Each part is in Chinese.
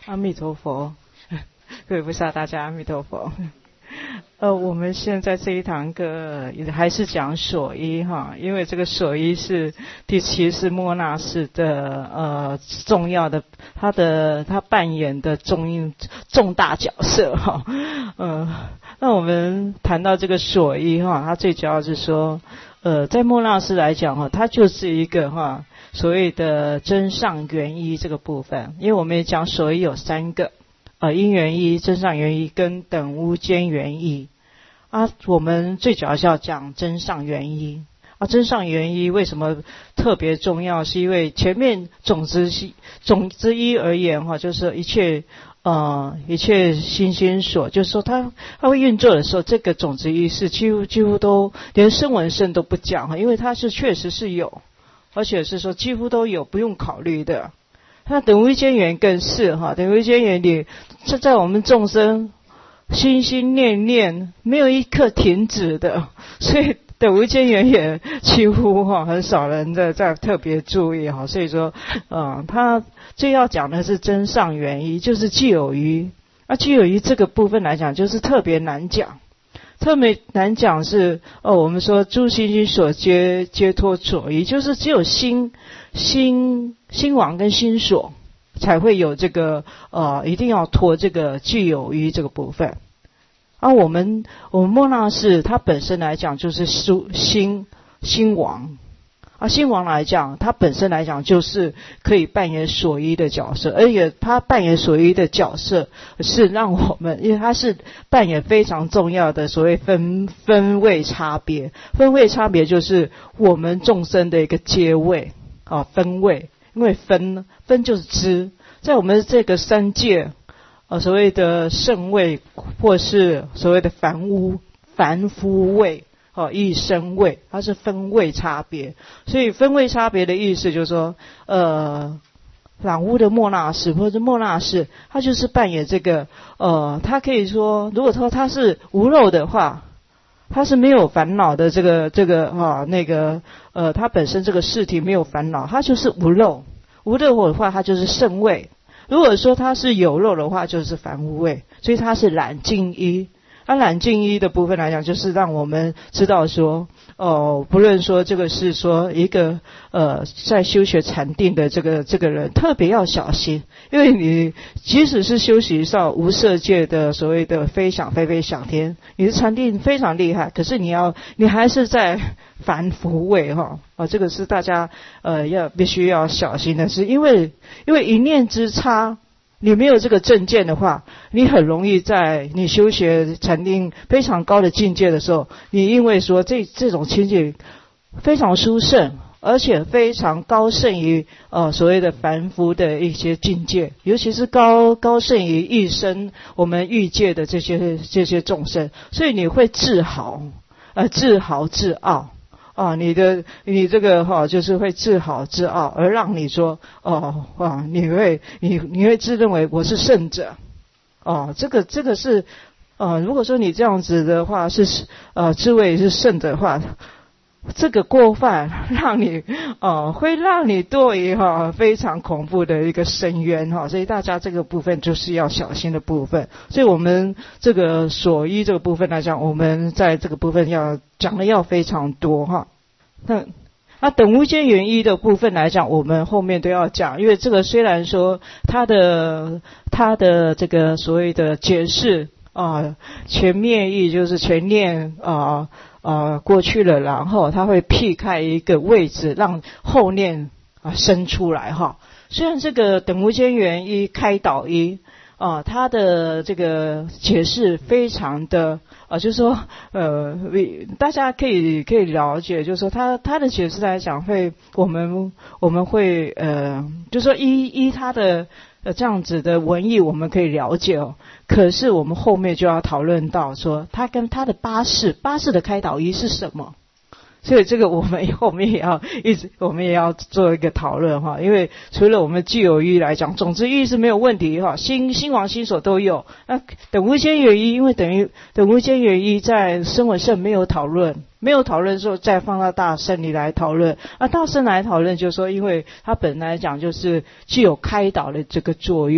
阿弥陀佛，各位菩萨，大家阿弥陀佛。我们现在这一堂课也还是讲所依哈，因为这个所依是第七世末那识的重要的，他扮演的重大角色哈。那我们谈到这个所依哈，它最主要是说，在末那识来讲哈，它就是一个哈所谓的真上缘依这个部分，因为我们也讲所依有三个。因缘依、真上缘依跟等无间缘依啊，我们最主要是要讲真上缘依啊。真上缘依为什么特别重要？是因为前面总之一而言哈，就是一切心所，就是说它会运作的时候，这个种子一是几乎都连声闻圣都不讲哈，因为它是确实是有，而且是说几乎都有，不用考虑的。那等无间缘更是哈，等无间缘里，在我们众生心心念念没有一刻停止的，所以等无间缘也几乎哈很少人在特别注意哈，所以说他最要讲的是真上缘依，就是既有余。既有余这个部分来讲，就是特别难讲。特别难讲是我们说诸心所皆托所依，就是只有心王跟心所才会有这个一定要托这个具有余这个部分。我们末那识它本身来讲就是心王。心王来讲，它本身来讲就是可以扮演所依的角色，而且它扮演所依的角色是让我们，因为它是扮演非常重要的所谓分位差别。分位差别就是我们众生的一个阶位分位，因为分就是知，在我们这个三界所谓的圣位或是所谓的凡夫位。一生位，它是分位差别，所以分位差别的意思就是说，朗悟的末那识或者末那识，它就是扮演这个，它可以说，如果说它是无漏的话，它是没有烦恼的它本身这个事体没有烦恼，它就是无漏。无漏的话，它就是圣位；如果说它是有漏的话，就是凡夫位，所以它是染净依。染净依的部分来讲，就是让我们知道说，不论说这个是说一个在修学禅定的这个人特别要小心，因为你即使是修习到无色界的所谓的非想非非想天，你的禅定非常厉害，可是你还是在凡夫位哈这个是大家必须要小心的，是因为一念之差。你没有这个正见的话，你很容易在你修学禅定非常高的境界的时候，你因为说这种境界非常殊胜，而且非常高胜于所谓的凡夫的一些境界，尤其是高胜于一生我们欲界的这些众生，所以你会自豪自傲。你这个就是会自豪自傲，而让你说你会自认为我是圣者这个是如果说你这样子的话是自谓是圣者的话，这个过犯让你会让你堕于非常恐怖的一个深渊所以大家这个部分就是要小心的部分。所以我们这个所依这个部分来讲，我们在这个部分要讲的要非常多那等无间缘依的部分来讲，我们后面都要讲，因为这个虽然说它的这个所谓的解释前面义就是前念过去了，然后它会辟开一个位置让后念生出来虽然这个等无间缘依开导依它的这个解释非常的就是说大家可以了解，就是说它的解释来讲我们会就是说依它的这样子的文义我们可以了解可是我们后面就要讨论到说它跟它的八识的开导依是什么。所以这个我们也要做一个讨论因为除了我们具有依来讲，总之依是没有问题心王心所都有。那等无间缘依，因为等无间缘依在声闻圣没有讨论的时候，再放到大乘里来讨论。大乘来讨论就是说，因为它本来讲就是具有开导的这个作用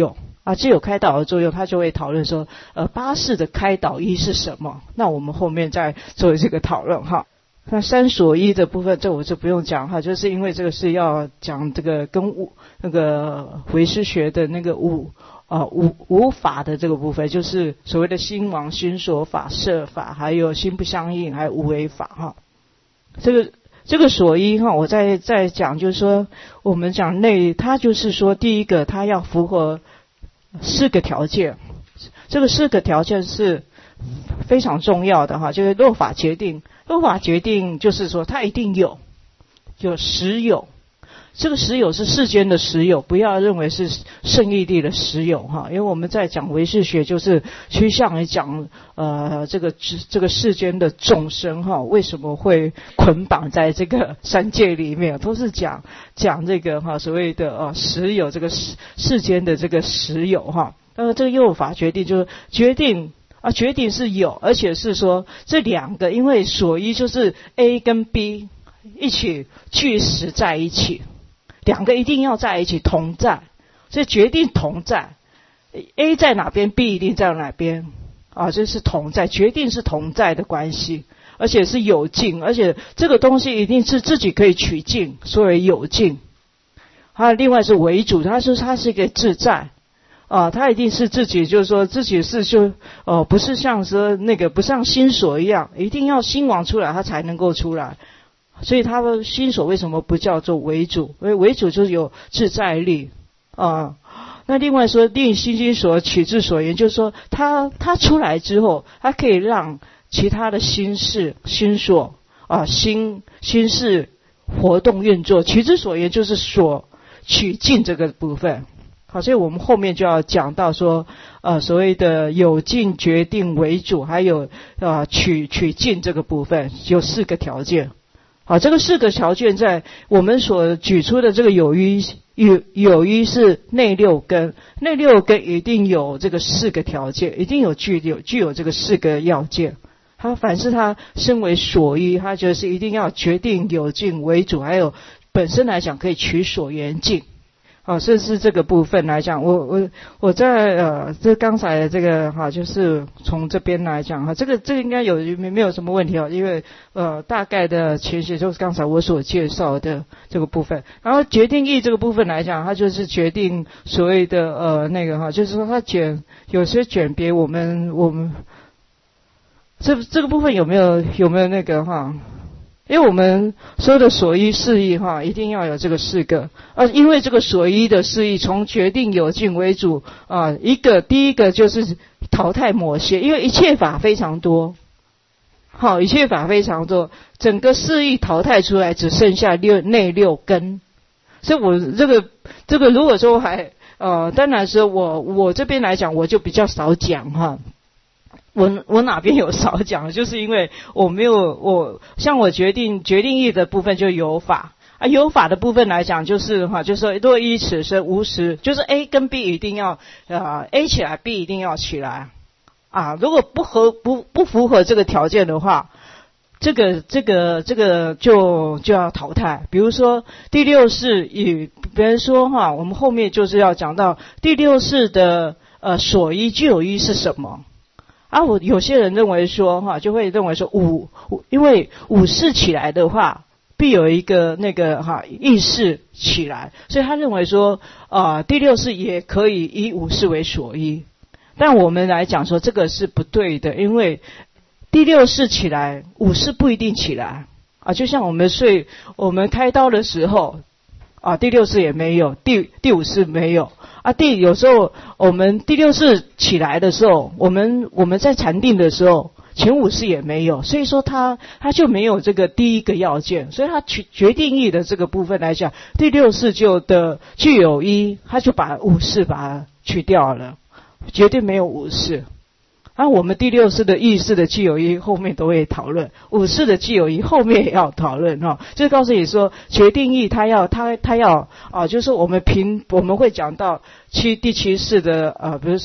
具有开导的作用，他就会讨论说八识的开导依是什么。那我们后面再做这个讨论哈。那三所依的部分，这我就不用讲哈，就是因为这个是要讲这个跟那个唯识学的那个五法的这个部分，就是所谓的心王、心所法、摄法，还有心不相应，还有无为法哈。这个所依哈，我再讲，就是说我们讲内，它就是说第一个，它要符合四个条件，这个四个条件是非常重要的哈，就是落法决定。落法决定就是说它一定有实有，这个实有是世间的实有，不要认为是圣义地的实有哈，因为我们在讲唯识学就是趋向于讲这个世间的众生哈，为什么会捆绑在这个三界里面，都是讲这个哈所谓的实有，这个世间的这个实有哈。这个落法决定就是决定是有，而且是说这两个，因为所依就是 A 跟 B 一起俱实在一起，两个一定要在一起同在，所以决定同在。A 在哪边 ，B 一定在哪边这是同在，决定是同在的关系，而且是有境，而且这个东西一定是自己可以取境，所以有境。还有另外是为主，它是一个自在。他一定是自己，就是说自己是不是像说那个不像心所一样，一定要心王出来他才能够出来。所以他的心所为什么不叫做为主？因为为主就是有自在力那另外说令心所取自所言，就是说他出来之后，他可以让其他的心事、心所心事活动运作。取之所言就是所取境这个部分。好，所以我们后面就要讲到说，所谓的有境决定为主，还有取境这个部分，有四个条件。好，这个四个条件在我们所举出的这个有依是内六根，内六根一定有这个四个条件，一定具有这个四个要件。凡是他身为所依，他就是一定要决定有境为主，还有本身来讲可以取所缘境。甚至这个部分来讲，我在这刚才的这个就是从这边来讲这个应该没有什么问题因为大概的情形就是刚才我所介绍的这个部分。然后决定义这个部分来讲，它就是决定所谓的那个就是说它有些卷别我们这个部分有没有那个因为我们说的所依事义一定要有这个四个因为这个所依的事义从决定有境为主第一个就是淘汰某些，因为一切法非常多一切法非常多，整个事义淘汰出来只剩下内六根。所以我这个如果说还当然说我这边来讲我就比较少讲我哪边有少讲，就是因为像我决定义的部分就有法有法的部分来讲就是就是说若依此生无实，就是 A 跟 B 一定要A 起来 B 一定要起来如果不符合这个条件的话，这个就要淘汰。比如说第六识比如说我们后面就是要讲到第六识的所依具有依是什么有些人认为说就会认为说因为五识起来的话必有一个那个意识起来，所以他认为说第六识也可以以五识为所依。但我们来讲说这个是不对的，因为第六识起来五识不一定起来就像我们开刀的时候第六识也没有，第五识没有有时候我们第六识起来的时候，我们在禅定的时候前五识也没有，所以说他就没有这个第一个要件，所以他决定义的这个部分来讲，第六识具有依，他就把五识把它去掉了，绝对没有五识。我们第六识的意识的具有依后面都会讨论，五识的具有依后面也要讨论就是告诉你说决定义他要就是我们会讲到第七识的比如说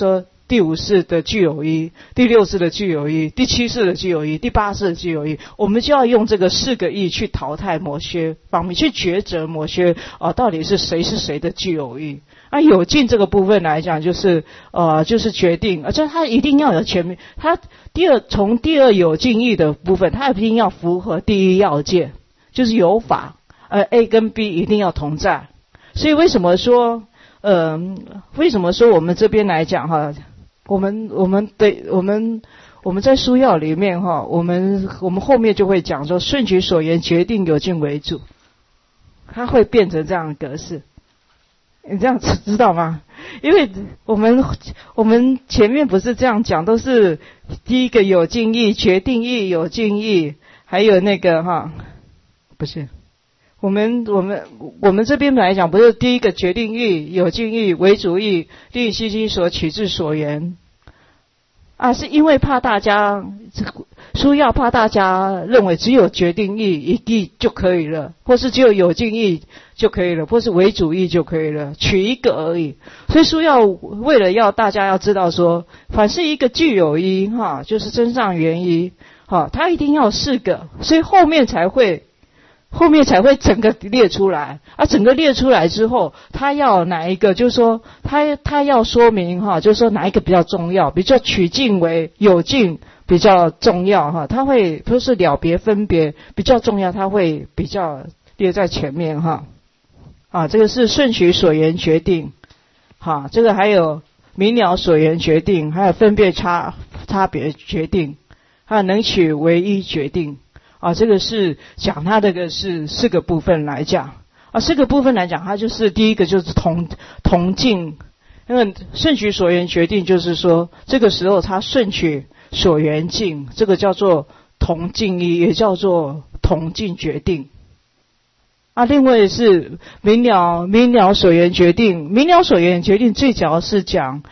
第5世的具有一，第6世的具有一，第7世的具有一，第8世的具有一，我们就要用这个4个义去淘汰某些方面，去抉择某些到底是谁的具有一。有尽这个部分来讲，就是决定，而且它一定要有前面，它从第二有尽义的部分，它一定要符合第一要件，就是有法，A 跟 B 一定要同在。所以为什么说我们这边来讲哈，我们在书要里面哈，我们后面就会讲说，顺取所言，决定有尽为主，它会变成这样的格式。你这样知道吗？因为我们前面不是这样讲，都是第一个有尽义，决定义有尽义，还有那个不是，我们这边来讲，不是第一个决定义有尽义为主义，令悉心所取之所言是因为怕大家书要怕大家认为只有决定义一义就可以了，或是只有有尽义就可以了，或是为主义就可以了，取一个而已。所以书要为了要大家要知道说，凡是一个具有一就是真上原一它一定要4个，所以后面才会整个列出来整个列出来之后，他要哪一个，就是说他要说明就是说哪一个比较重要，比较取尽为有尽比较重要他会就是了别分别比较重要，他会比较列在前面这个是顺取所言决定这个还有明了所言决定，还有分别差别决定，还有能取唯一决定这个是讲它这个是4个部分来讲4个部分来讲，它就是第一个就是同尽，因为顺取所言决定就是说这个时候它顺取所缘尽，这个叫做同尽义，也叫做同尽决定另外是明了所言决定，明了所言决定最主要是讲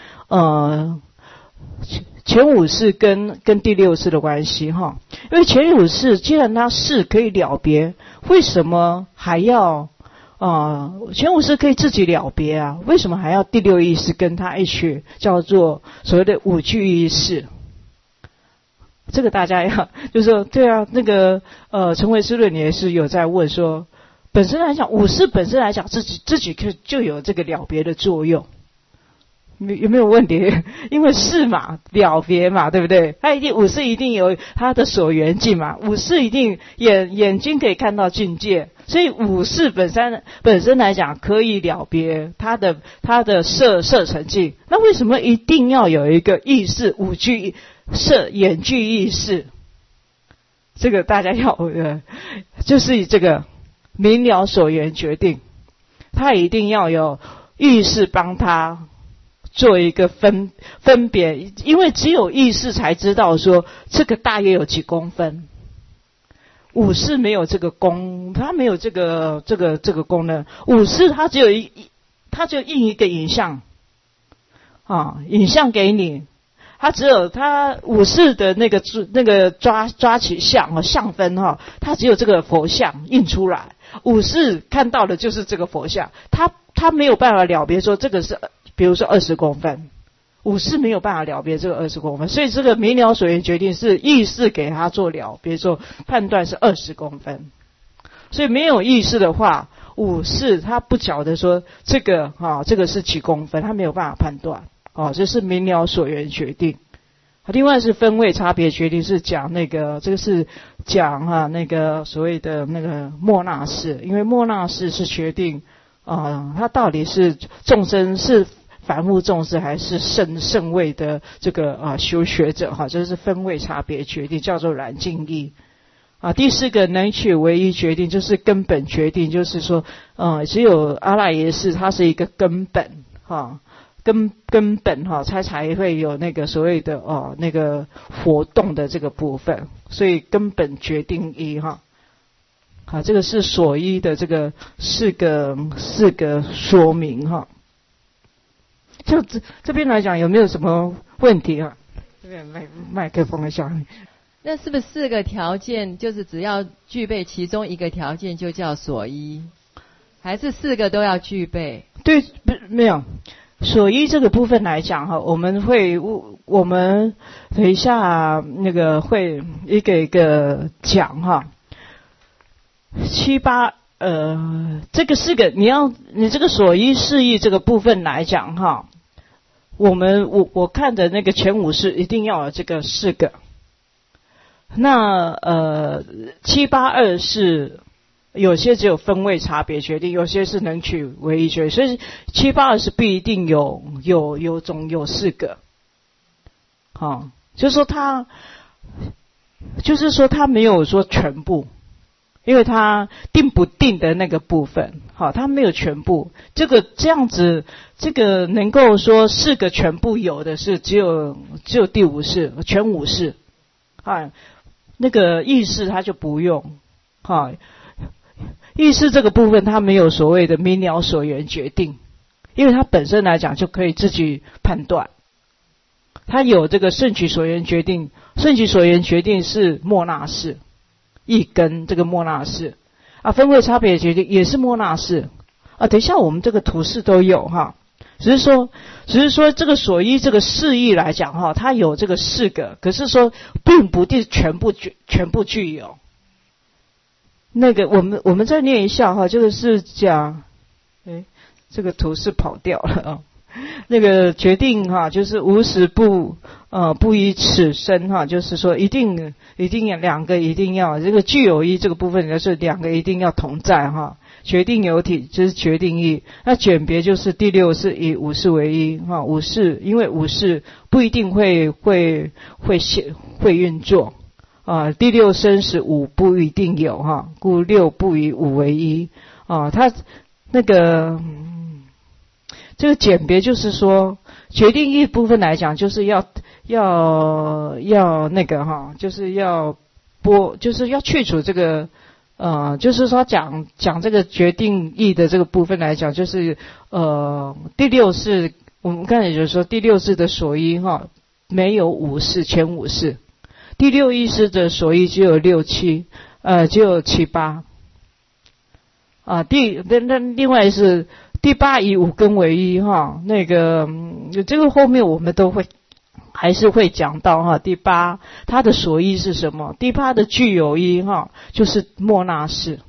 前5世跟第6世的关系因为前5世既然它是可以了别，为什么还要前5世可以自己了别为什么还要第6意识跟他一起叫做所谓的5具意识？这个大家要就是说对那个陈维师论也是有在问说，本身来讲5世本身来讲自己就有这个了别的作用，有没有问题？因为是嘛，了别嘛，对不对？他一定5世一定有他的所缘境嘛，5世一定眼睛可以看到境界，所以5世本身来讲可以了别他的色尘境。那为什么一定要有一个意识5具色眼具意识？这个大家要就是这个明了所缘决定，他一定要有意识帮他做一个分别，因为只有意识才知道说这个大约有几公分。5世没有这个它没有这个功能。5世它只有印一个影像影像给你，它只有它5世的那个抓起相分它只有这个佛像印出来。5世看到的就是这个佛像，它没有办法了别说这个是比如说20公分，5世没有办法了别这个20公分，所以这个明了所缘决定是意识给他做了别说判断是20公分。所以没有意识的话，5世他不晓得说这个是几公分，他没有办法判断这是明了所缘决定。另外是分位差别决定，是讲这个是讲那个所谓的那个末那识，因为末那识是决定它到底是众生是凡夫众生还是圣位的这个修学者这是分位差别决定，叫做染净义第4个能取唯一决定，就是根本决定，就是说只有阿赖耶识它是一个根本根本才会有那个所谓的那个活动的这个部分，所以根本决定义这个是所依的这个四个说明就这边来讲有没有什么问题这边麦克风一下。 那是不是4个条件就是只要具备其中1个条件就叫所依，还是4个都要具备？ 对，没有所依这个部分来讲哈，我们等一下那个会一个一个讲哈。7、8这个4个你这个所依释义这个部分来讲哈，我看的那个前5式一定要有这个4个。那7、8、2是有些只有分位差别决定，有些是能取唯一决定，所以7、8、2是不一定有4个。就是说他没有说全部。因为他定不定的那个部分，他没有全部。这样子，这个能够说4个全部有的是只有第5式，全5式。那个意识他就不用。意识这个部分他没有所谓的明了所缘决定，因为他本身来讲就可以自己判断。他有这个圣取所缘决定，圣取所缘决定是莫那式。一根这个莫那式分位差别决定也是莫那式等一下我们这个图示都有只是说这个所依这个释义来讲它有这个4个，可是说并不定全部具有。那个我们再念一下这个是讲这个图示跑掉了那个决定就是无时不以此身就是说一定要2个一定要这个具有义这个部分就是2个一定要同在决定有体就是决定义。那简别就是第6是以5式为一5式，因为5式不一定会运作第6生死5不一定有故6不以5为一它那个这个简别就是说决定义部分来讲就是要那个就是要去除这个就是说讲这个决定义的这个部分来讲，就是第6式我们刚才就是说第6式的所依没有5式全5式，第6意识的所依只有6、7只有7、8另外是第8以5根为一那个这个后面我们都还是会讲到第8它的所依是什么？第8的具有一就是莫那式。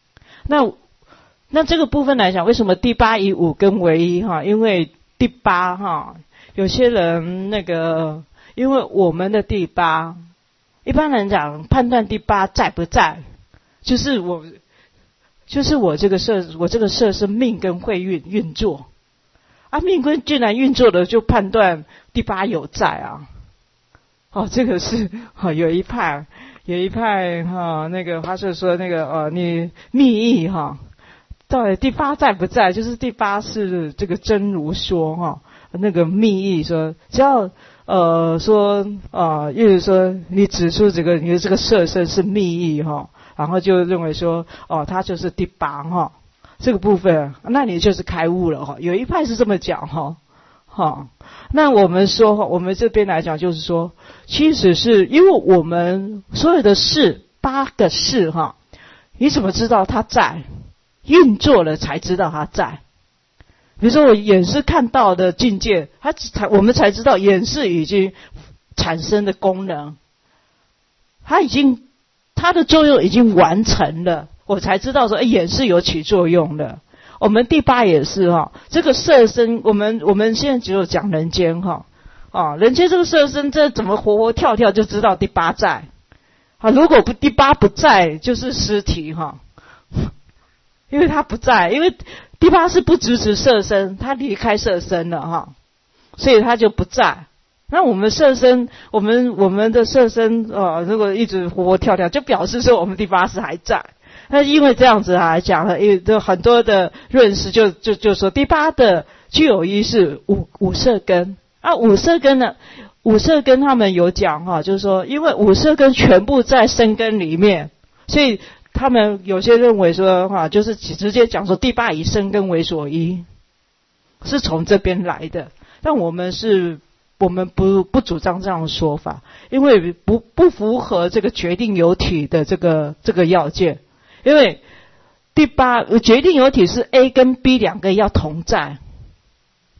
那这个部分来讲，为什么第8以5根为一因为第8有些人那个因为我们的第8一般人讲判断第8在不在，就是我这个色是命根会运作命根既然运作了，就判断第8有在这个是有一派那个他是说那个你密意到底第8在不在，就是第8是这个真如说那个密意说只要说意思说你指出你的这个色身是密意然后就认为说它就是第8这个部分，那你就是开悟了有一派是这么讲那我们说我们这边来讲就是说，其实是因为我们所有的事8个事你怎么知道它在？运作了才知道它在。比如说我眼视看到的境界，我们才知道眼视已经产生的功能，它的作用已经完成了，我才知道说眼视有起作用了。我们第8也是这个色身，我们现在只有讲人间人间这个色身这怎么活活跳跳就知道第8在如果第8不在就是尸体因为它不在，因为第8是不支持色身，它离开色身了所以它就不在。那我们色身，我们的色身如果一直活活跳跳，就表示说我们第8识还在。那因为这样子来讲了，因为很多的论师就说第8的具有一是五色根五色根呢，五色根他们有讲就是说因为五色根全部在身根里面，所以他们有些认为说就是直接讲说第8以身根为所依，是从这边来的。但我们不主张这样的说法，因为不符合这个决定有体的这个要件。因为第8决定有体是 A 跟 B 2个要同在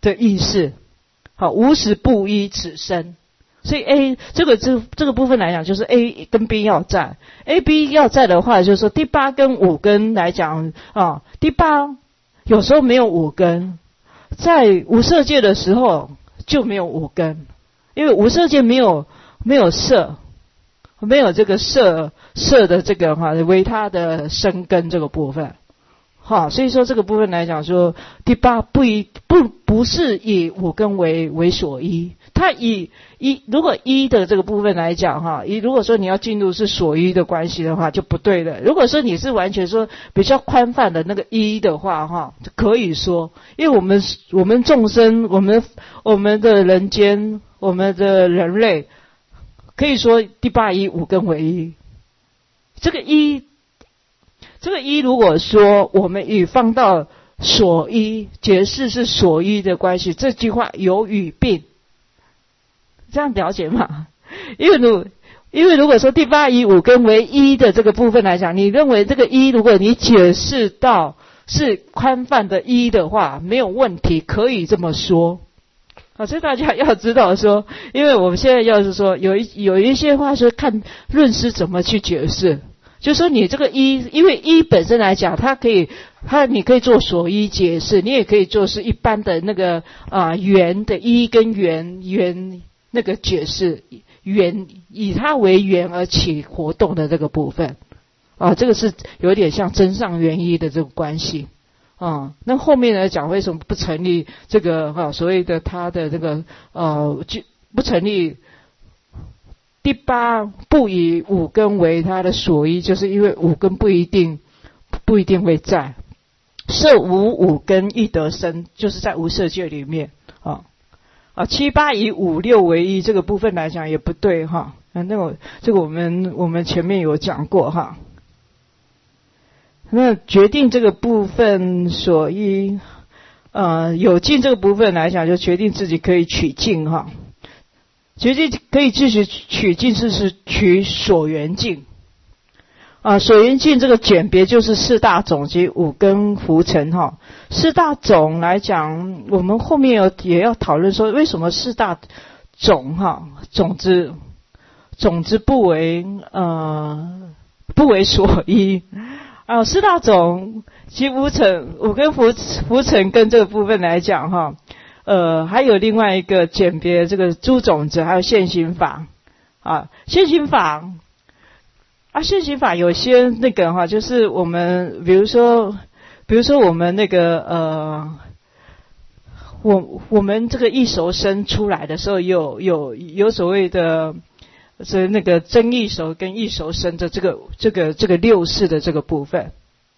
的意思。好，无时不依此身。所以 A 这个部分来讲，就是 A 跟 B 要在 ，A、B 要在的话，就是说第八跟五根来讲啊，第八有时候没有五根，在无色界的时候就没有五根，因为无色界没有色，没有这个色的这个为它的生根这个部分。好，所以说这个部分来讲说，第八不是以五根为所依，它如果依的这个部分来讲如果说你要进入是所依的关系的话就不对了。如果说你是完全说比较宽泛的那个依的话可以说，因为我们众生，我们的人间，我们的人类，可以说第八依五根为依。这个依如果说我们以放到所依，解释是所依的关系，这句话有语病，这样了解吗？因为如果说第八依五根为依的这个部分来讲，你认为这个依如果你解释到是宽泛的依的话，没有问题，可以这么说。所以大家要知道说，因为我们现在要是说有一些话是看论师怎么去解释。就是说你这个依，因为依本身来讲，你可以做所依解释，你也可以做是一般的那个缘的依跟缘那个解释，缘以它为缘而起活动的这个部分这个是有点像真上缘依的这个关系那后面来讲为什么不成立这个所谓的它的这个就不成立第八不以五根为他的所依，就是因为五根不一定会在。色无五根亦得生，就是在无色界里面七八以五六为一，这个部分来讲也不对这个我们前面有讲过那决定这个部分所依有境这个部分来讲，就决定自己可以取境决定可以继续取境是取所缘境所缘境这个简别就是四大种及五根浮尘四大种来讲，我们后面也要讨论说为什么四大种种子不为所依四大种及五根浮尘跟这个部分来讲还有另外一个简别这个诸种子，还有现行法现行法有些那个就是我们比如说我们那个我们这个异熟生出来的时候有所谓的是那个真异熟跟异熟生的这个六识的这个部分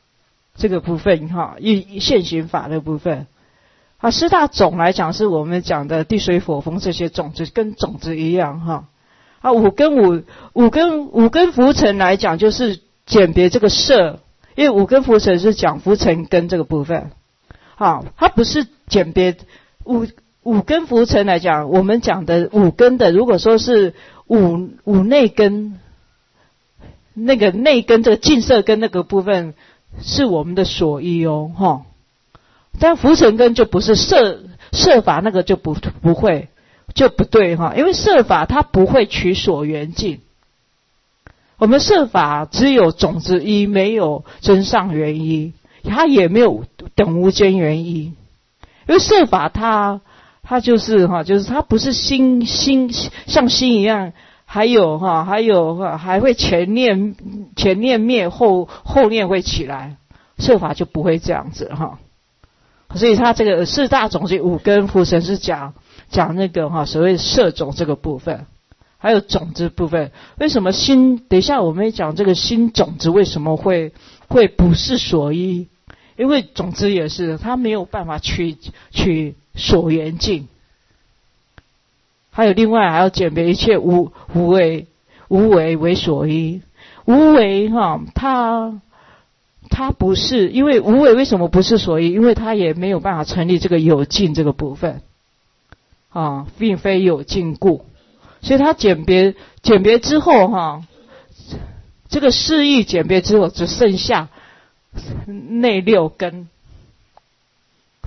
现行法的部分四大种来讲是我们讲的地水火风这些种子，跟种子一样五根浮尘来讲就是简别这个色，因为五根浮尘是讲浮尘根这个部分它不是简别五根浮尘来讲，我们讲的五根的，如果说是五内根，那个内根这个净色根那个部分是我们的所依但浮尘根就不是色法，那个就不会就不对因为色法它不会取所缘境，我们色法只有种子依，没有真上缘依，它也没有等无间缘依，因为色法它就是它不是心像心一样，还会前念灭后念会起来，色法就不会这样子所以它这个四大种子五根浮尘是讲那个所谓色种这个部分，还有种子部分。为什么心？等一下我们会讲这个心种子为什么会不是所依？因为种子也是它没有办法取所缘境。还有另外还要简别一切无为所依。无为它不是，因为无为为什么不是所依？因为它也没有办法成立这个有境这个部分并非有境故，所以它简别之后这个释义简别之后只剩下内六根，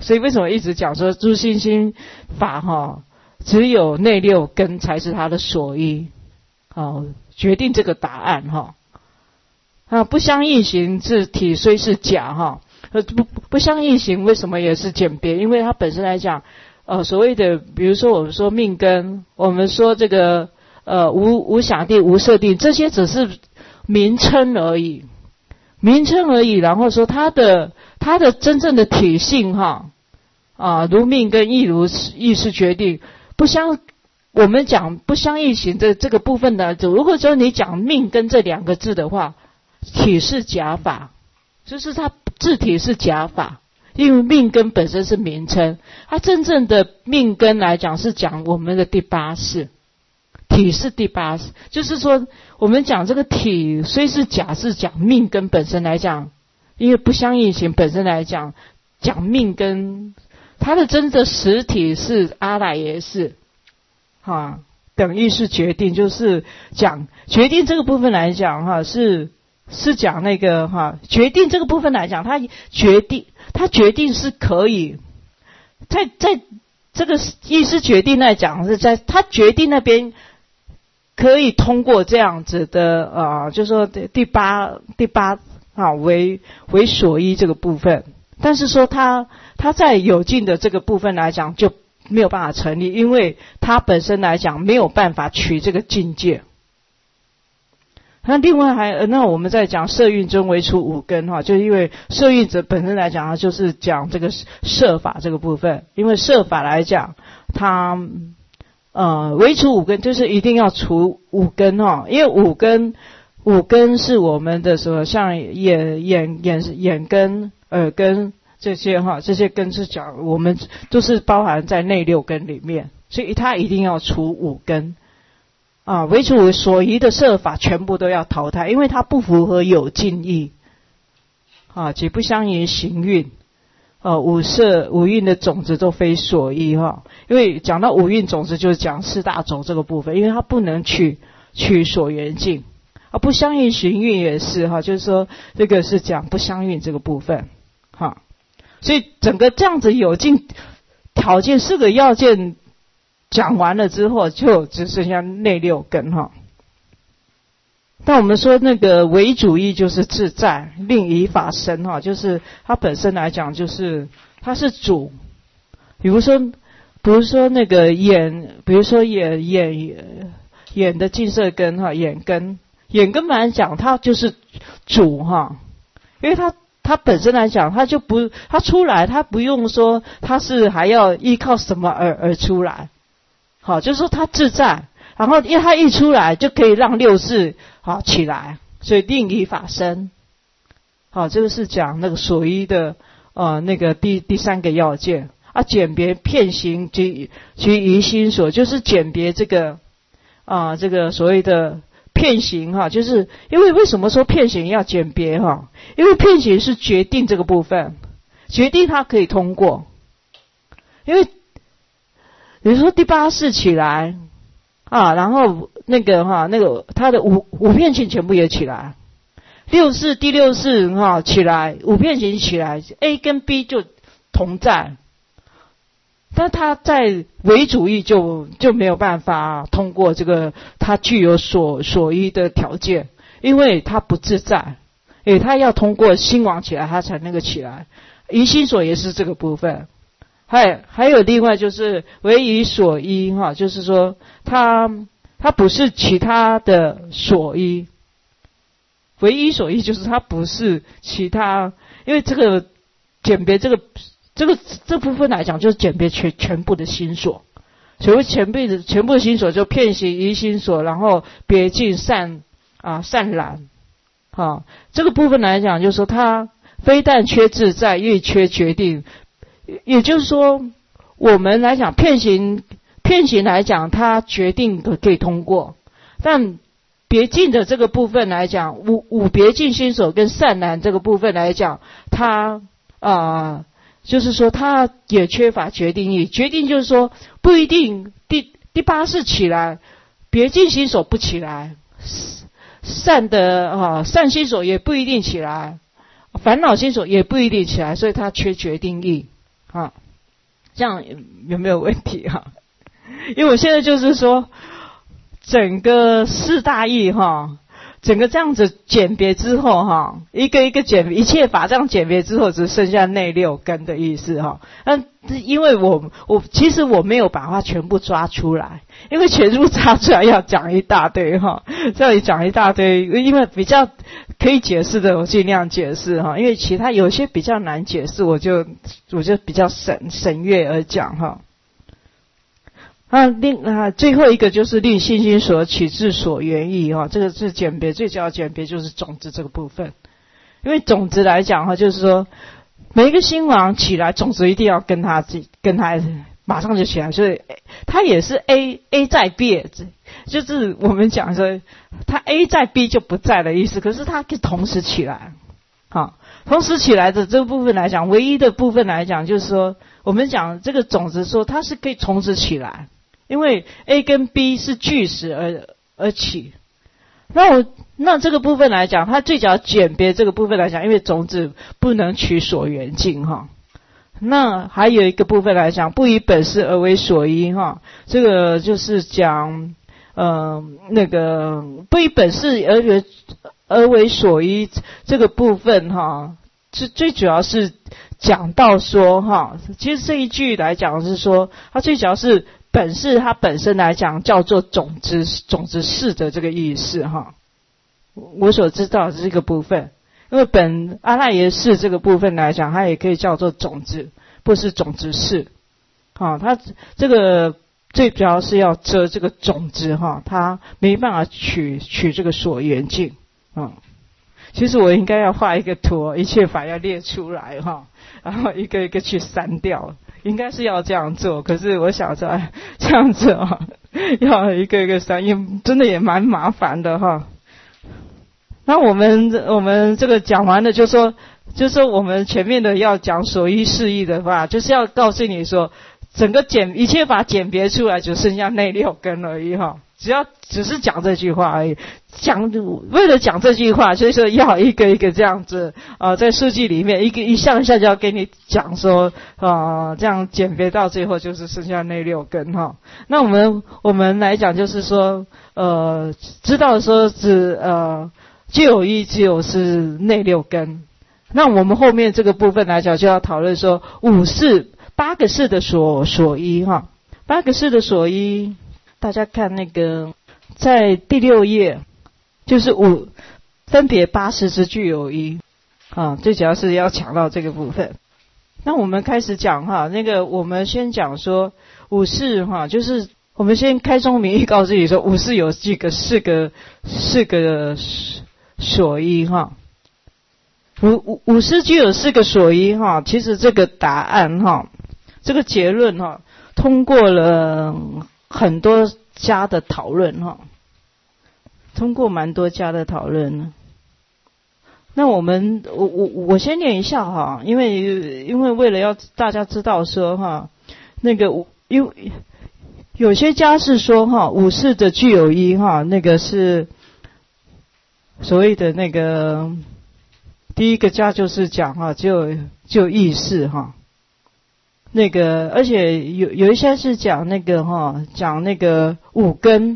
所以为什么一直讲说诸心心法只有内六根才是它的所依，决定这个答案不相应行自体虽是假不相应行为什么也是简别？因为它本身来讲所谓的比如说我们说命根，我们说这个无想定无色定，这些只是名称而已，然后说它的真正的体性如命根亦如意识决定我们讲不相应行的这个部分呢，如果说你讲命根这两个字的话，体是假法，就是它自体是假法，因为命根本身是名称，它真正的命根来讲是讲我们的第八识，体是第八识，就是说我们讲这个体虽是假，是讲命根本身来讲，因为不相应行本身来讲命根，它的真的实体是阿赖耶识等于是决定，就是讲决定这个部分来讲是讲那个决定这个部分来讲，它决定是可以在这个意识决定来讲是在它决定那边可以通过这样子的就是说第八为所依这个部分，但是说它在有境的这个部分来讲就没有办法成立，因为它本身来讲没有办法取这个境界。那另外那我们在讲色蕴中为除五根就因为色蕴者本身来讲它就是讲这个摄法这个部分，因为摄法来讲它为除五根就是一定要除五根因为五根是我们的什么，像眼根耳根这些这些根是讲我们都是包含在内六根里面，所以它一定要除五根为除所依的摄法全部都要淘汰，因为它不符合有境义即不相应行蕴五色五蕴的种子都非所依因为讲到五蕴种子就是讲四大种这个部分，因为它不能取所缘境不相应行蕴也是就是说这个是讲不相应这个部分所以整个这样子有境条件四个要件讲完了之后，就只剩下内六根但我们说那个唯主义就是自在，令以法生就是它本身来讲就是它是主。比如说那个眼，比如说眼的净色根眼根本来讲它就是主因为它本身来讲它出来它不用说它是还要依靠什么而出来就是说它自在，然后因为它一出来就可以让六识起来，所以令以法生这个是讲那个所依的那个第三个要件简别遍行及疑心所，就是简别这个这个所谓的遍行就是因为为什么说遍行要简别因为遍行是决定这个部分，决定它可以通过，因为比如说第八识起来然后那个它的五遍行全部也起来，第六识起来，五遍行起来 A 跟 B 就同在，但它在唯主义就没有办法通过这个它具有所依的条件，因为它不自在，它要通过心王起来它才能够起来，疑心所也是这个部分。还有另外就是唯以所依就是说它不是其他的所依，唯一所依就是它不是其他，因为这个简别这部分来讲就是简别全部的心所，所谓全部的心所就遍行疑心所，然后别尽善染这个部分来讲就是说它非但缺自在，也缺决定。也就是说我们来讲遍行来讲它决定可以通过，但别尽的这个部分来讲五别尽心所跟善染这个部分来讲它就是说它也缺乏决定义，决定就是说不一定第八识起来别尽心所不起来，善心所也不一定起来，烦恼心所也不一定起来，所以它缺决定义啊，这样有没有问题哈？因为我现在就是说，整个四大义哈，整个这样子简别之后哈，一个一个简别，一切法这样简别之后，只剩下内六根的意思哈。那因为我其实我没有把它全部抓出来，因为全部抓出来要讲一大堆哈，这里讲一大堆，因为比较可以解释的我尽量解释哈，因为其他有些比较难解释，我就比较省略而讲哈。最后一个就是令信心所起自所缘意哈，这个是简别，最主要简别就是种子这个部分。因为种子来讲哈，就是说每一个新王起来，种子一定要跟他马上就起来，所以他也是 A 在 B， 就是我们讲说他 A 在 B 就不在的意思，可是他可以同时起来。好，同时起来的这个部分来讲，唯一的部分来讲就是说，我们讲这个种子说它是可以同时起来。因为 A 跟 B 是俱时而起，那这个部分来讲，它最早简别这个部分来讲，因为种子不能取所缘境哈。那还有一个部分来讲，不以本事而为所依哈，这个就是讲不以本事而为所依这个部分哈，最主要是讲到说哈，其实这一句来讲是说，它最主要是本事，它本身来讲叫做种子事的这个意思哈。我所知道的这个部分，因为本阿赖耶识这个部分来讲，它也可以叫做种子，不是种子事。好，它这个最主要是要遮这个种子哈，它没办法取这个所缘境啊。其实我应该要画一个图，一切法要列出来哈，然后一个一个去删掉，应该是要这样做。可是我想说，这样子要一个一个删，也真的也蛮麻烦的哈。那我们这个讲完了，就说我们前面的要讲所依事义的话，就是要告诉你说，整个一切法简别出来，就剩下内六根而已哈。只是讲这句话而已，为了讲这句话，所以说要一个一个这样子在书记里面一项就要给你讲说这样简别到最后就是剩下内六根哈。那我们来讲就是说知道说是具有依只有是内六根。那我们后面这个部分来讲就要讨论说八个事的所依哈。八个事的所依，大家看那个在第6页，就是分别8事之具有依最主要是要讲到这个部分。那我们开始讲哈，那个我们先讲说五事哈，就是我们先开宗明义告诉你说五事有四个所依哈。五事具有4个所依哈，其实这个答案哈，这个结论哈，通过了很多家的讨论哈，通过蛮多家的讨论。那我先念一下哈，因为为了要大家知道说哈，那个有些家是说哈，五事的具有依哈，那个是所谓的那个第一个家就是讲哈，就意识哈。那个，而且有一些是讲那个讲那个五根，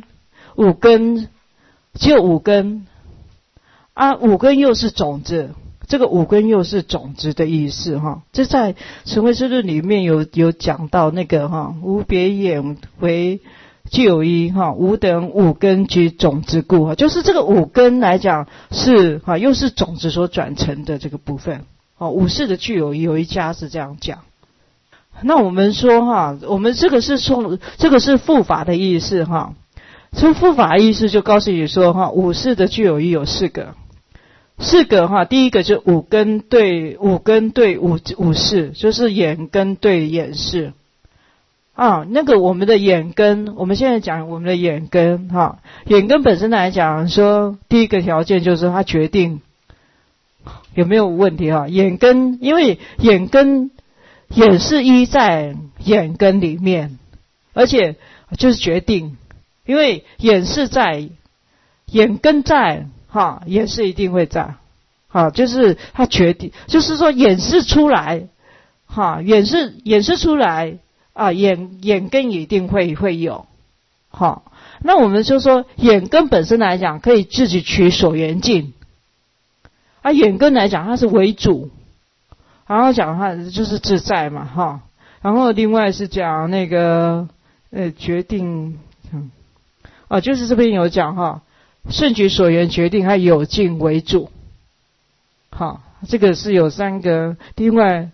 只有五根五根又是种子，这个五根又是种子的意思哈。这在《成唯识论》里面有讲到那个无别眼为具有依无等五根居种子故就是这个五根来讲是又是种子所转成的这个部分五事的具有依，有一家是这样讲。那我们说我们这个是复法的意思从复法意思就告诉你说五事的具有依有4个第一个就五根对五事，就是眼根对眼事那个我们的眼根，我们现在讲我们的眼根眼根本身来讲说，第一个条件就是它决定有没有问题眼根，因为眼是依在眼根里面，而且就是决定，因为眼是在，眼根在眼是一定会在就是它决定，就是说眼是出来哈，演示出来啊，眼根一定会有，好，那我们就说眼根本身来讲可以自己取所缘境，啊，眼根来讲它是为主，然后讲它就是自在嘛，哈，然后另外是讲那个决定，就是这边有讲哈，顺举所缘决定还有境为主，好，这个是有3个，另外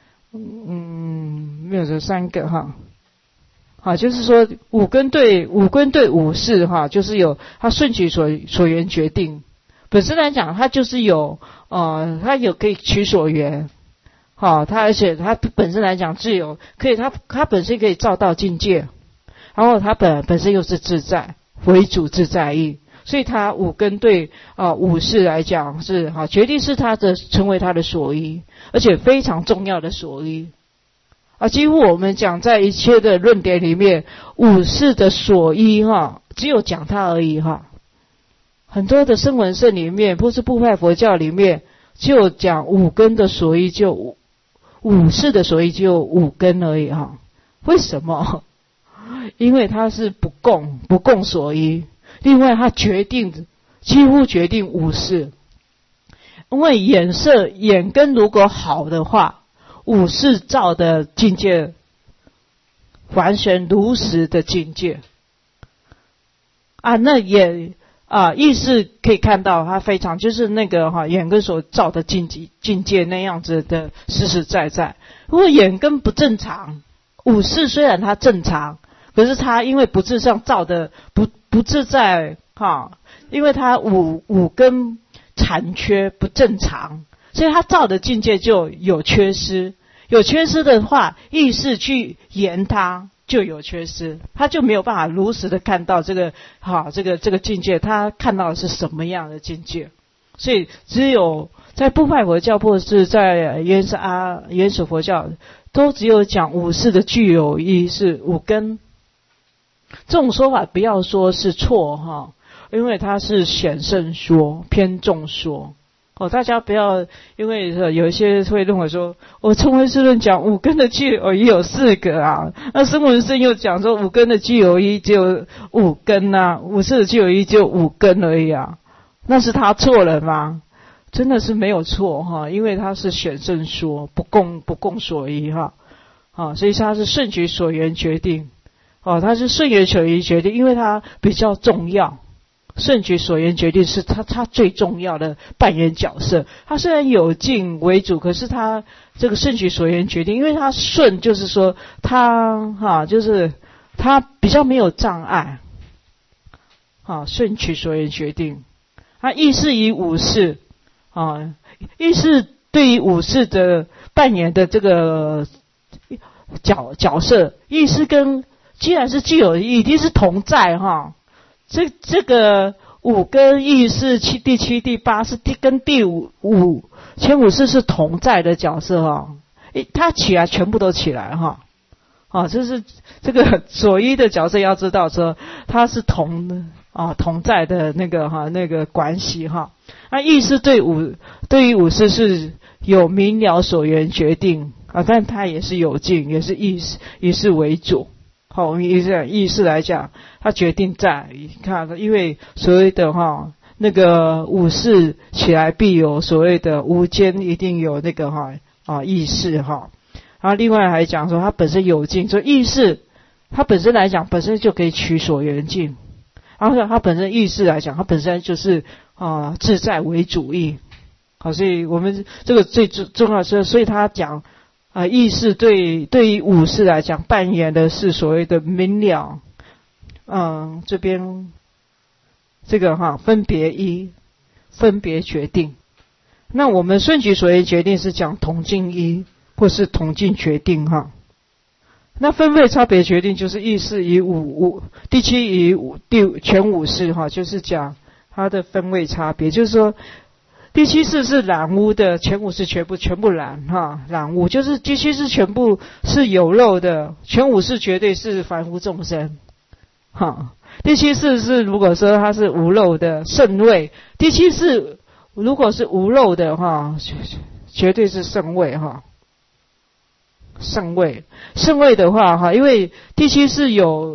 没有这3个哈，好，就是说五根对五识哈，就是有它顺取所缘决定，本身来讲它就是有它有可以取所缘，好，它而且它本身来讲自由，可以它本身可以照到境界，然后它本身又是自在为主自在意，所以它五根对五识来讲是好，决定是它的成为它的所依，而且非常重要的所依啊，几乎我们讲在一切的论点里面，五识的所依哈，只有讲它而已哈。很多的声闻圣里面，或是部派佛教里面，就讲五根的所依，就五识的所依只有五根而已哈。为什么？因为它是不共所依，另外它几乎决定五识，因为眼根如果好的话，五识照的境界完全如实的境界啊，那也意识可以看到它非常就是那个眼根所照的境界那样子的实实在在。如果眼根不正常，五识虽然它正常，可是它因为不自上照的不自在因为它五根残缺不正常，所以它照的境界就有缺失，有缺失的话，意识去言它就有缺失，他就没有办法如实的看到这个境界，他看到的是什么样的境界。所以只有在部派佛教或是在原始佛教，都只有讲五识的具有依是五根。这种说法不要说是错因为它是显圣说偏重说大家不要因为有一些会认为说我称为师论讲五根的具有依有4个啊，那声闻圣又讲说五根的具有依只有5根啊，五识的具有依只有5根而已啊，那是他错了吗？真的是没有错因为他是显圣说不共所依所以他是顺举所缘决定他是顺缘所依决定，因为他比较重要。顺举所缘决定是他最重要的扮演角色。他虽然有境为主，可是他这个顺举所缘决定，因为他顺就是说他就是他比较没有障碍顺取所缘决定。他意识以五识意识对于五识的扮演的这个角色，意识跟既然是具有一定是同在这个五根意识第7、第8是跟第5前五识是同在的角色它起来全部都起来这是这个所依的角色，要知道说它是同在的那个关系那意识对于五识是有明了所缘决定但它也是有境，也是意识为主。我们意识来讲，它决定在看，因为所谓的那个五识起来必有所谓的无间，一定有那个意识然后另外还讲说它本身有境，所以意识它本身来讲本身就可以取所缘境，然后它本身意识来讲，它本身就是自在为主义所以我们这个最重要的是，所以他讲意识对于五识来讲扮演的是所谓的明了这边这个分别依分别决定。那我们顺举所缘决定是讲同境依或是同境决定那分位差别决定就是意识以第7以全五识就是讲它的分位差别，就是说第7识是染污的，前五识全部染染污，就是第7识全部是有漏的，前五识绝对是凡夫众生第7识是如果说它是无漏的圣位，第7识如果是无漏的绝对是圣位圣位。圣位的话哈，因为第七是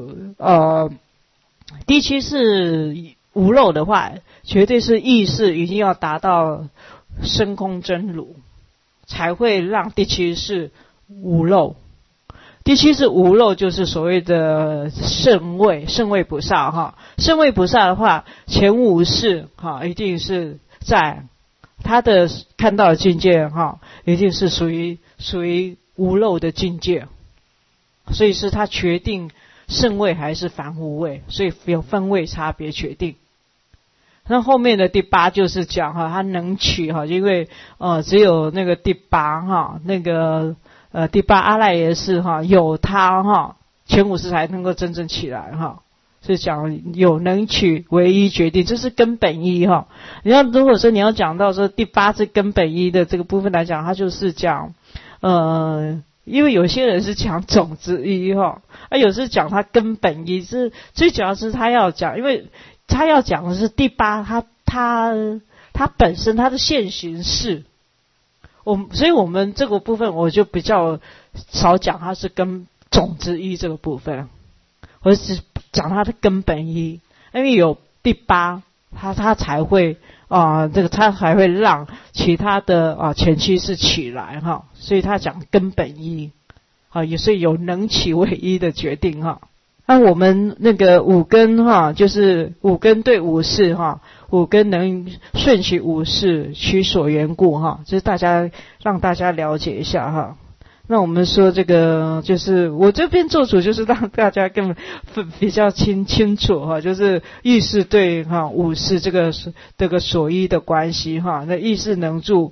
第七是无漏的话，绝对是意识一定要达到深空真如，才会让第七是无漏。第七是无漏，就是所谓的圣位，圣位菩萨哈。圣位菩萨的话，前五世哈，一定是在他的看到的境界哈，一定是属于无漏的境界，所以是他决定圣位还是凡夫位，所以有分位差别决定。那后面的第八就是讲哈，他能取哈，因为只有那个第八哈，那个第八阿赖耶识哈，有他哈，前五识才能够真正起来哈。是讲有能取唯一决定，这是根本一哈。你要如果说你要讲到说第八是根本一的这个部分来讲，它就是讲因为有些人是讲种子一哈，有时讲它根本一，是最主要是他要讲，因为他要讲的是第八，它本身它的现行式，所以我们这个部分我就比较少讲它是跟种子一这个部分，我只讲它的根本一，因为有第八，它才会它才会让其他的前期是起来哈，所以他讲根本一也是有能起唯一的决定哈。那我们那个五根哈，就是五根对五识哈，五根能顺其五识，取所缘故哈，就是让大家了解一下哈。那我们说这个就是我这边做主，就是让大家更比较清楚哈，就是意识对五识这个所依的关系哈。那意识能助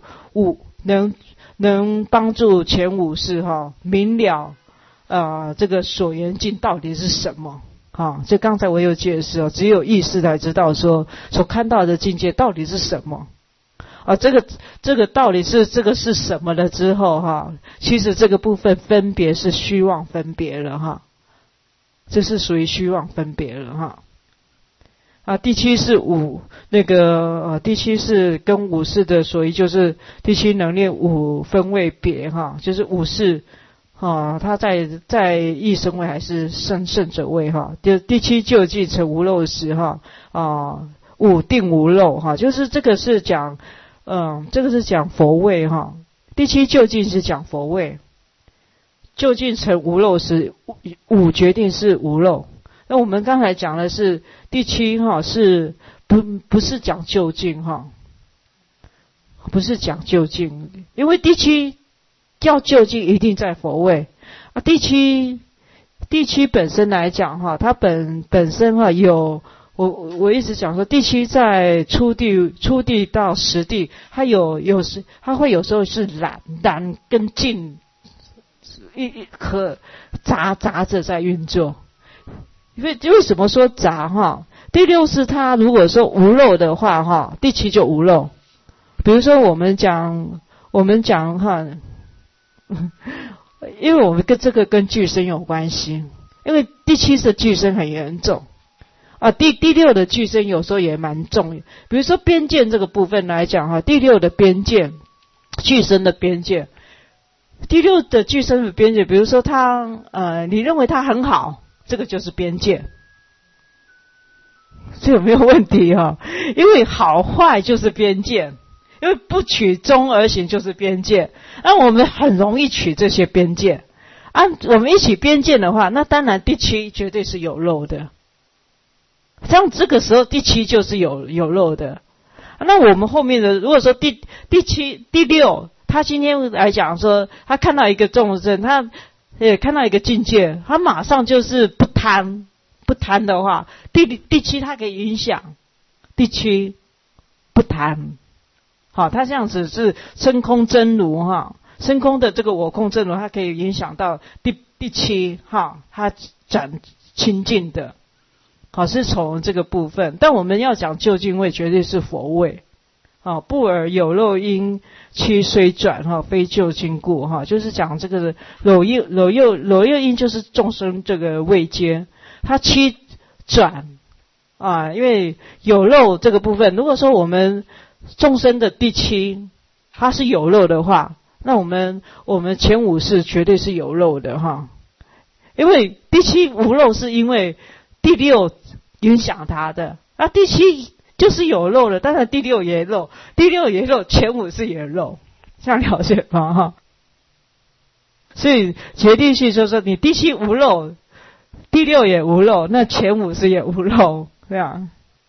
能帮助前五识哈明了这个所缘境到底是什么这刚才我有解释只有意识才知道说所看到的境界到底是什么。这个道理是这个是什么了之后其实这个部分分别是虚妄分别了这是属于虚妄分别了第七是第七是跟五识的所依，就是第七能念五分位别就是五识它在异生位还是胜者位第七究竟成无漏时五定无漏就是这个是讲这个是讲佛位第七究竟是讲佛位，究竟成无漏时五决定是无漏。那我们刚才讲的是第七是不是讲究竟不是讲究竟，因为第七要究竟一定在佛位第七本身来讲它本身有我一直讲说第七在初地到实地，它会有时候是染跟净杂着在运作。为什么说杂第六是它如果说无漏的话第七就无漏。比如说我们讲因为我们跟这个跟俱生有关系，因为第七的俱生很严重第六的俱生有时候也蛮重。比如说边界这个部分来讲第六的边界俱生的边界，第六的俱生的边界，比如说你认为它很好，这个就是边界，这有没有问题因为好坏就是边界，因为不取中而行就是边界，我们很容易取这些边界我们一起边界的话，那当然第七绝对是有漏的，像这个时候第七就是有漏的。那我们后面的如果说第七第六，他今天来讲说他看到一个众生，他也看到一个境界，他马上就是不贪的话，第七他可以影响第七不贪他这样子是深空真如深空的这个我空真如，它可以影响到第七它转清净的是从这个部分。但我们要讲究竟位绝对是佛位不尔有漏因七虽转非究竟故就是讲这个有漏因就是众生这个位阶，它七转因为有漏这个部分，如果说我们众生的第七它是有漏的话， 那我们前五世绝对是有漏的哈，因为第七无漏是因为第六影响它的，那第七就是有漏的，当然第六也漏，第六也漏，前五世也漏，这样了解吗？哈，所以决定性就是说你第七无漏，第六也无漏，那前五世也无漏，这样。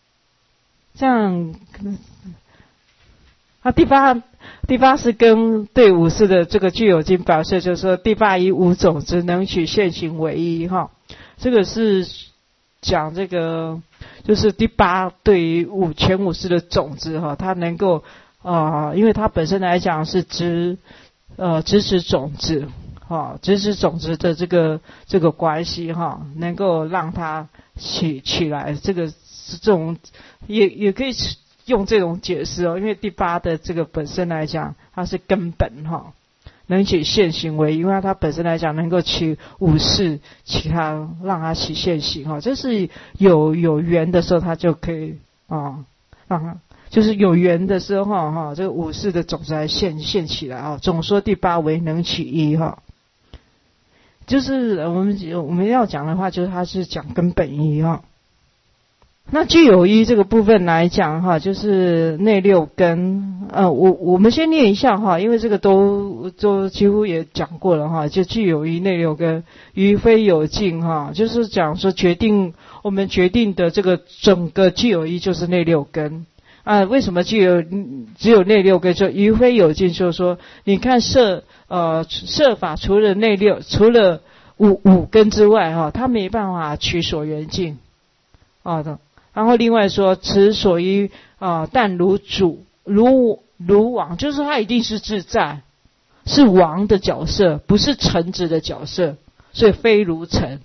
第八是跟对五世的这个具有经表示，就是说第八以五种子能取现行为一哈，这个是讲这个就是第八对于前五世的种子哈，它能够因为它本身来讲是支持种子哈，支持种子的这个关系哈，能够让它起来，这种也可以用这种解释哦，因为第八的这个本身来讲，它是根本哈，能起现行为，因为它本身来讲能够起五事，让它起现行哈，这是有缘的时候，它就可以让它就是有缘的时候哈，这个五事的种子来现起来啊。总说第八为能起一哈，就是我们要讲的话，就是它是讲根本一哈。那具有一这个部分来讲哈，就是内六根，我们先念一下哈，因为这个都几乎也讲过了哈，就具有一内六根，于非有尽哈，就是讲说我们决定的这个整个具有一就是内六根啊。为什么只有内六根？就于非有尽，就是说你看设法除了内六，除了五根之外哈，它没办法取所缘境的。然后另外说持所依但如主如王，就是他一定是自在，是王的角色，不是臣子的角色，所以非如臣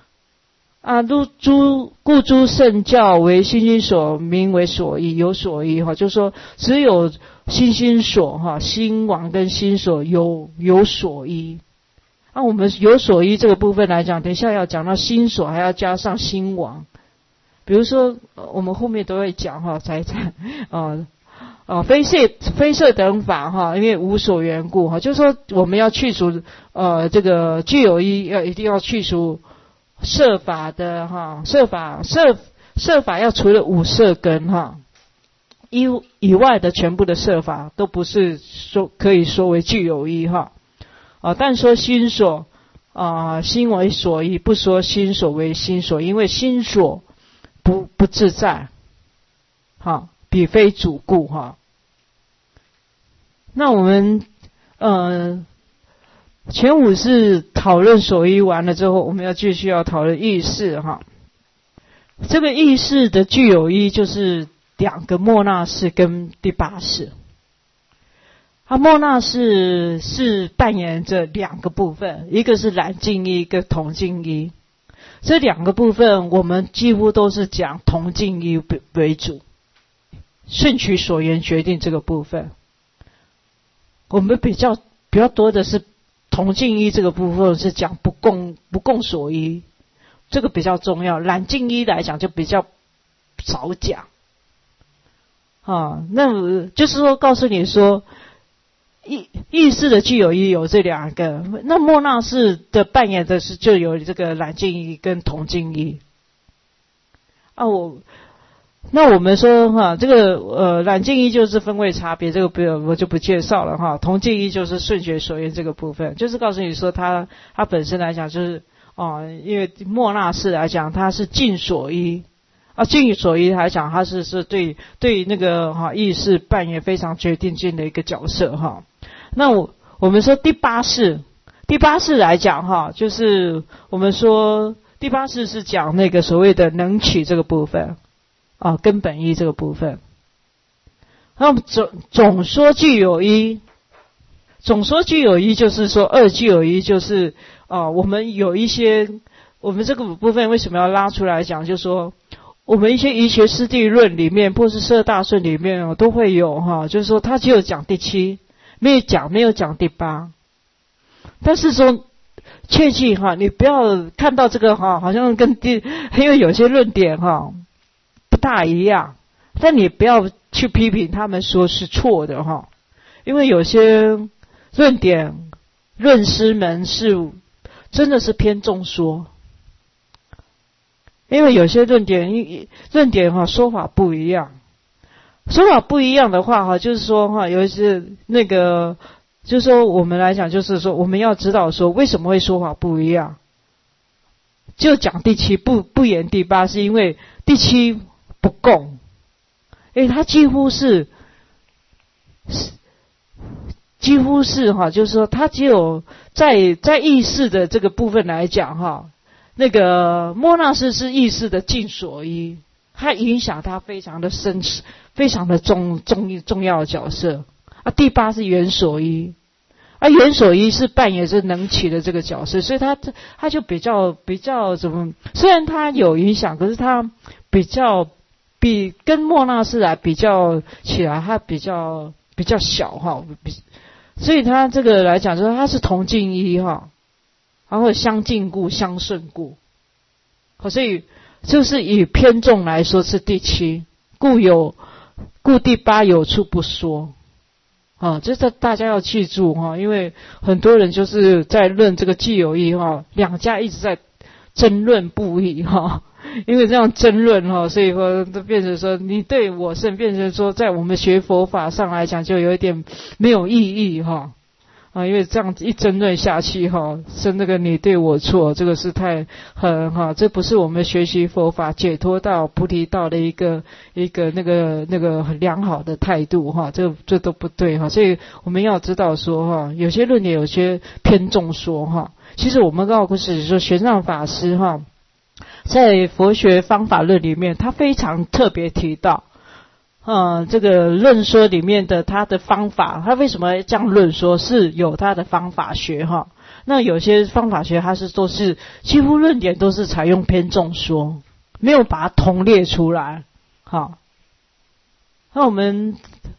故诸圣教为心心所，名为所依，有所依哈，就是说只有心心所哈，心王跟心所有所依。我们有所依这个部分来讲，等一下要讲到心所，还要加上心王。比如说我们后面都会讲哈，财产非色等法哈，因为无所缘故哈，就是说我们要去除这个具有一一定要去除色法的哈，色法要除了五色根哈，以外的全部的色法都不是可以说为具有一哈但说心所心为所依，不说心所为心所，因为心所不自在彼非主故那我们前五是讨论所依完了之后，我们要继续要讨论意识这个意识的具有一就是两个末那识跟第八识。末那识是扮演着两个部分，一个是染净一，一个同净一。这两个部分我们几乎都是讲同净一为主，顺取所缘决定这个部分。我们比较多的是同净一这个部分是讲不共所依，这个比较重要。染净一来讲就比较少讲那就是说告诉你说意识的具有一有这两个，那末那识的扮演的是就有这个染净一跟同净一那我们说这个染净一就是分位差别，这个我就不介绍了同净一就是顺学所缘这个部分，就是告诉你说它本身来讲就是因为末那识来讲它是尽所依尽所依来讲它是对那个意识扮演非常决定性的一个角色那我们说第八识来讲就是我们说第八识是讲那个所谓的能取这个部分根本一这个部分。那么总说具有一就是说二具有一就是我们有一些我们这个部分为什么要拉出来讲，就是说我们一些医学师地论里面或是摄大顺里面都会有就是说他只有讲第七，没有讲第八。但是说切记你不要看到这个好像因为有些论点不大一样，但你不要去批评他们说是错的因为有些论点论师们是真的是偏重说，因为有些论点说法不一样，说法不一样的话就是说有一些那个就是说我们来讲，就是说我们要知道说为什么会说法不一样。就讲第七不言第八，是因为第七不共，它几乎是就是说它只有在意识的这个部分来讲那个莫那斯是意识的尽所依，它影响它非常的深，非常的重要的角色第八是缘所依。缘所依是扮演是能起的这个角色，所以他就比较怎么，虽然他有影响，可是他比跟莫那斯来比较起来，他比较小所以他这个来讲说他是同尽依然后相近故相顺故，所以就是以偏重来说是第七，故第八有处不说。这大家要记住因为很多人就是在论这个既有义两家一直在争论不已因为这样争论所以说就变成说你对我胜，变成说在我们学佛法上来讲就有一点没有意义因为这样子一争论下去是那个你对我错，这个是这不是我们学习佛法解脱到菩提道的一个那个很良好的态度这都不对所以我们要知道说有些论点有些偏重说其实我们告诉说玄奘法师在佛学方法论里面他非常特别提到这个论说里面的他的方法，他为什么这样论说是有他的方法学那有些方法学他都是几乎论点都是采用偏重说，没有把它统列出来那我们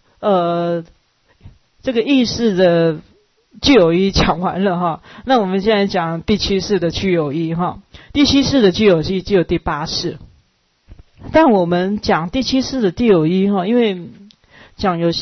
这个意识的具有依讲完了那我们现在讲第七世的具有依第七世的具有依只有第八世。但我们讲第七世的第有依因为讲因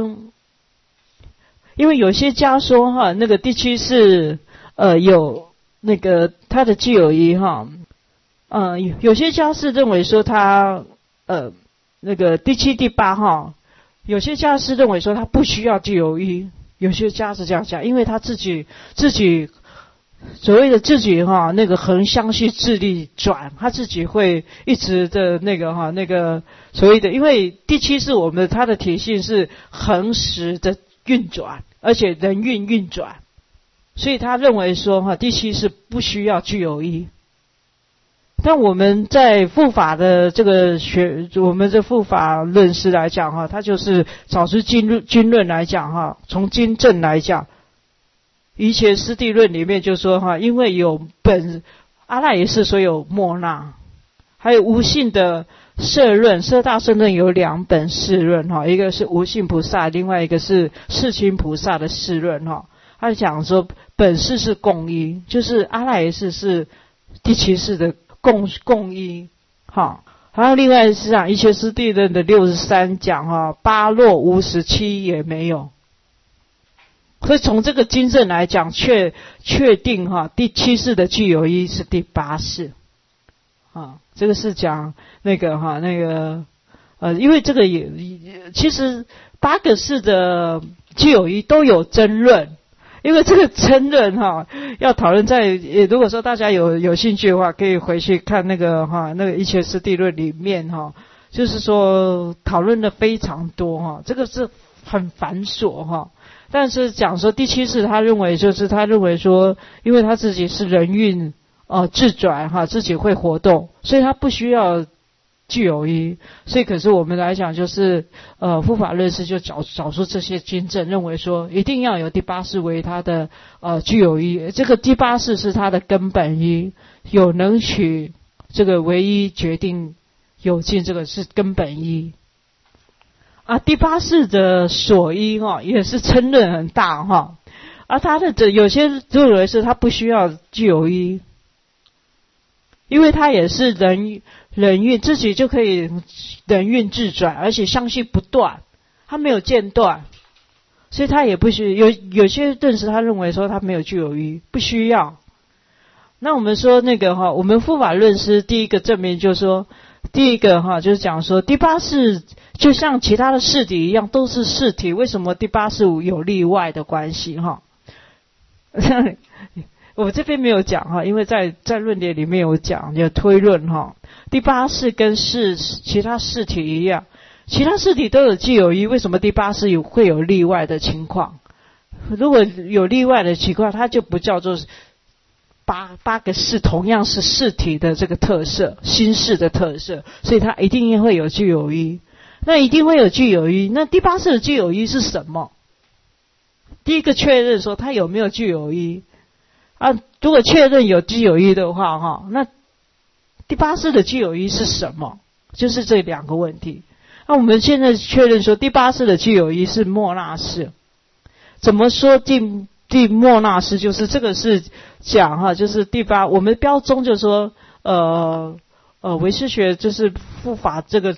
为有些家说那个第七世有那个他的具有依有些家是认为说他那个第七第八有些家是认为说他不需要具有依，有些家是这样讲，因为他自己所谓的自己那个横相续自力转，他自己会一直的那个所谓的，因为第七是我们它的体性是横时的运转，而且人运转，所以他认为说第七是不需要具有依。但我们在护法的这个我们这护法论师来讲他就是早知经论来讲从经证来讲，以前师地论里面就说因为有本阿赖耶识，所以有末那，还有无性的摄论，摄大摄论有两本释论一个是无性菩萨，另外一个是世亲菩萨的释论他讲说本释是共依，就是阿赖耶识是第七世的共依还有另外是讲一切师地论的63讲八若无17也没有。所以从这个经证来讲确定第七世的具有依是第八世这个是讲那个因为这个也其实8个世的具有依都有争论，因为这个争论要讨论如果说大家有兴趣的话，可以回去看那个一切师地论里面就是说讨论的非常多这个是很繁琐但是讲说第七世他认为说因为他自己是人运自转自己会活动，所以他不需要具有依。所以可是我们来讲就是护法论师就找出这些经证，认为说一定要有第八世为他的具有依，这个第八世是他的根本依，有能取这个唯一决定有尽，这个是根本依第八世的所依也是争论很大他的有些认为是他不需要具有依，因为他也是人运自己就可以人运自转，而且相续不断，他没有间断， 所以他也不需有些顿时他认为说他没有具有义，不需要。那我们说那个我们复法论师第一个证明就是说，第一个就是讲说第八识就像其他的识体一样都是识体，为什么第八识有例外的关系我这边没有讲因为在论点里面有讲有推论第八识跟其他识体一样，其他识体都有具有义，为什么第八识会有例外的情况？如果有例外的情况，它就不叫做八个识同样是识体的这个特色，心识的特色，所以它一定会有具有义。那一定会有具有义，那第八识的具有义是什么？第一个确认说它有没有具有义如果确认有具有义的话那第八识的具有义是什么？就是这两个问题。那我们现在确认说第八识的具有义是末那识。怎么说第末那识？就是这个是讲就是第八，我们标中就说唯识学就是复法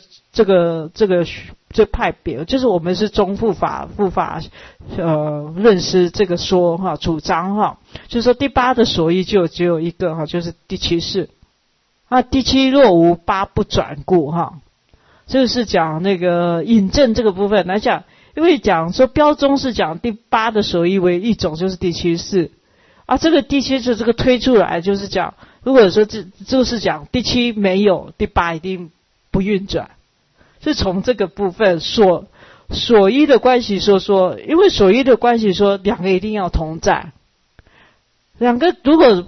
这派别，就是我们是中复法论师这个说主张就是说第八的所依就只有一个就是第七识。第七若无八不转故这个是讲那个引证这个部分来讲，因为讲说标中是讲第八的所依为一种就是第七识这个第七识这个推出来就是讲，如果说这是讲第七没有，第八一定不运转，是从这个部分所依的关系说，因为所依的关系说两个一定要同在，如果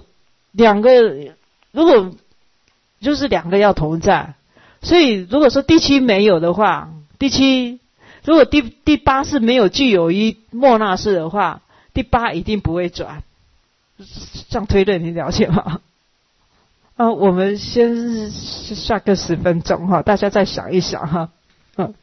就是两个要同在，所以如果说第七没有的话，如果第八是没有具有一末那识的话，第八一定不会转，这样推论你了解吗？我们先下个10分钟大家再想一想